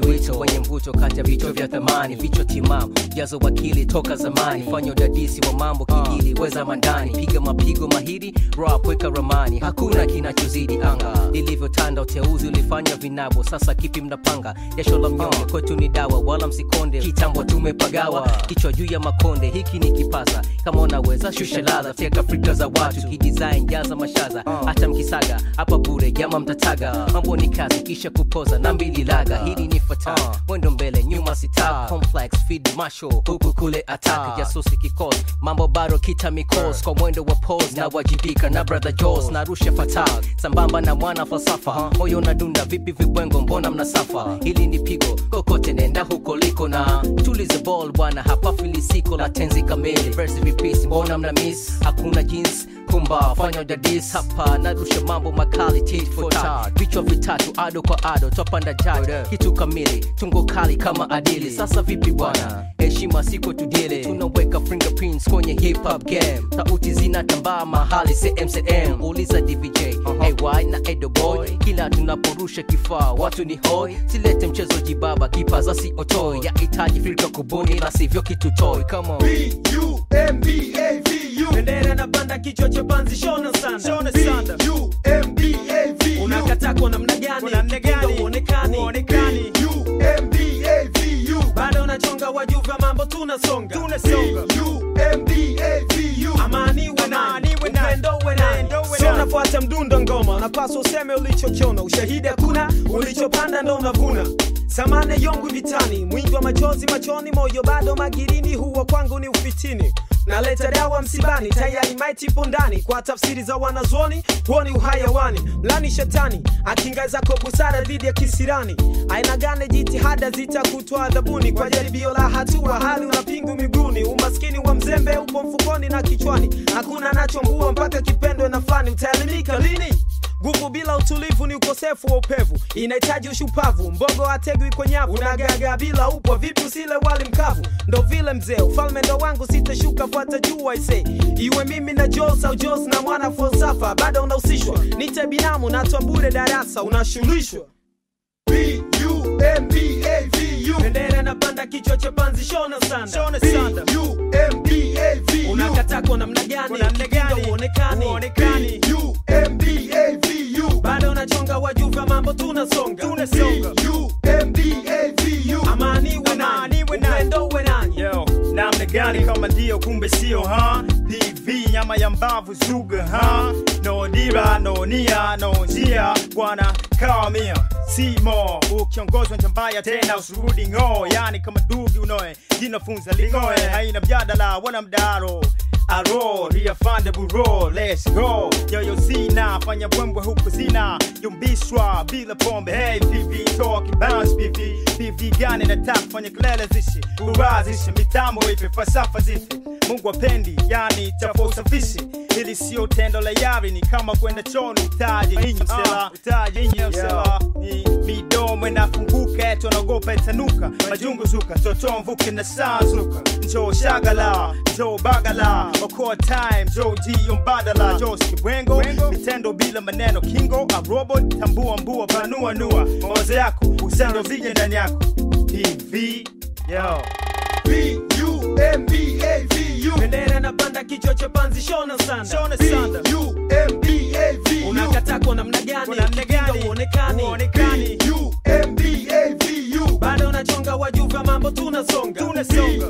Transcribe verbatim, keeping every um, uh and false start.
ni wito wenye mvuto kati ya vichwa vya thamani, vichwa timamu jazo wakili toka zamani, fanya udadisi wa mambo kigili weza mandani, piga mapigo mahiri rap weka ramani, hakuna kinachozidi anga lilivyotanda, uteuzi ulifanya vinabo, sasa kipi mnapanga, jasho la mnyonge kwetu ni dawa, wala msikonde kitambo tumepagawa, kichwa juu ya makonde, hiki ni kipaza, kama unaweza shusha ladha, teka Afrika za watu, kidesign jaza mashaza, hata mkisaga hapa bure jama mtataga, mambo ni kazi kisha kupoza na mbili laga, hili ni fatal, mwendo mbele nyuma sita, complex feed masho huku kule attack, jasusi kikosi, mambo bado kita mikos, kwa mwendo wa pose na wajibika na brother Jaws, na rusha fatal, sambamba na mwana falsafa, moyo na dunda vipi vibwengo mbona mnasafa, hili ni pigo, kokote nenda huko liko na, tulize ball bwana hapa filisiko, la tenzi kamili, verse repeats, mbona mna miss, hakuna jeans, kumba, fanya udadis, hapa narusha mambo makali, tit for tat, vichwa vitatu, ado kwa ado, topanda judge, kitu kamili, tungo kali kama adili, sasa vipi bwana, heshima siko tudile, tunaweka fingerprints kwenye hip hop game, sauti zinatambaa mahali C M C M, uliza D V J, A Y na Edo Boy, kila tunaporusha kifaa, watu ni hoi, silete mchezo jibaba, kipaza si otoi, ya itaji filka kubuni, la sivyo kitu toy, come on. B U M B A V U Bendera na banda kichwa cha panzi shona sanda, B U M B A V U unakata kwa namna gani, kindo uonekani, B U M B A V U bado unachonga wajuva mambo tunasonga, B U M B A V U amani we nani, upendo we nani, sio unafuata mdundo ngoma, unapaswa useme ulichokiona, ushahidi hakuna, ulichopanda ndo unavuna, samane yongu vitani, mwingi wa machozi machoni, moyo bado magirini, huo kwangu ni ufitini, naleta dawa msibani, tayari maiti pondani, kwa tafsiri za wanazuoni, huo ni uhayawani, mlani shetani, akinga zako busara dhidi ya kisirani, aina gane jitihada zitakutoa adhabuni, kwa jaribio la hatua hali unapingu miguuni, umaskini wa mzembe upo mfukoni na kichwani, hakuna nachombua mpaka kipendwe na fani, utaelimika lini? Nguvu bila utulivu ni ukosefu wa upevu, inahitaji ushupavu, mbogo hategwi kwa nyavu, unagaga bila upwa, vipi usile wali mkavu, ndo vile mzee, ufalme ndo wangu sitashuka, fuata juu I say, iwe mimi na Jaws au Jaws na mwana falsafa, bado unahusishwa, nite binamu na tuambure darasa, unashulishwa. B U M B A V U Bendera na banda kichwa cha panzi shona sanda, B U M B A V U unakata kwa namna gani, kindo uonekani, B U M B A V U bado unachonga wajuva mambo tunasonga, B U M B A V U amani we nani, upendo we nani, yo, namna gani kama ndio kumbe sio ha, P V nyama ya mbavu zuga ha, no dira no nia no njia, bwana kawamia Simo, ukiongozwa njambaya tena usurudi ngo, yani kama dugi unoe, jinafunza lingoe, haina mjadala wana mdaro, aro, ria fande buro, let's go, yoyo zina, fanya bwembwe huku zina, yumbishwa bila pombe, hey P V, talking bounce P V, P V gani na tap, fanya kelele zishi, urazishe, mitambo ipe, fasafa zifi, Mungu wapendi, yani tafo usafishi, hili sio tendo la yari, ni kama kwenda choni, utaji, inyo msela, utaji, inyo msela, ni midomo inafunguka, eto nagopa itanuka, majungu zuka, toto mvuke na saa zuka, njoo shagala, njoo bagala, okoa time, njoo jiyo mbadala, njoo skibwengo, mitendo bila maneno, kingo, a robot, tambua mbua, panua nua, mawazo yako, usendo vije ndani yako, P V, yo. B U M B A V U bendera na banda kichwa cha panzi shona sanda, B U M B A V U unakata kwa namna gani, kindo uonekani, B U M B A V U bado unachonga wajuva mambo tunasonga, B